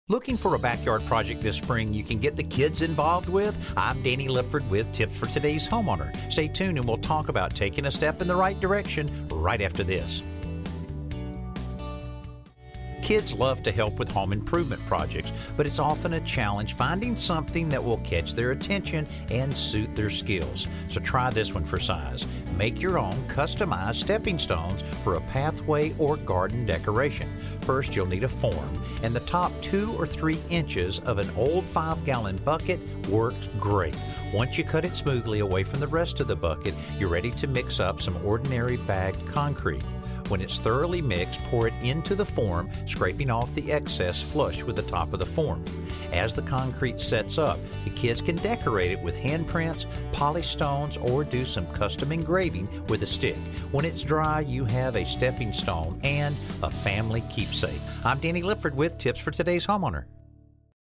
Looking for a backyard project this spring you can get the kids involved with? I'm Danny Lipford with Tips for Today's Homeowner. Stay tuned and we'll talk about taking a step in the right direction right after this. Kids love to help with home improvement projects, but it's often a challenge finding something that will catch their attention and suit their skills. So try this one for size. Make your own customized stepping stones for a pathway or garden decoration. First, you'll need a form, and the top 2 or 3 inches of an old 5-gallon bucket works great. Once you cut it smoothly away from the rest of the bucket, you're ready to mix up some ordinary bagged concrete. When it's thoroughly mixed, pour it into the form, scraping off the excess flush with the top of the form. As the concrete sets up, the kids can decorate it with handprints, polished stones, or do some custom engraving with a stick. When it's dry, you have a stepping stone and a family keepsake. I'm Danny Lipford with Tips for Today's Homeowner.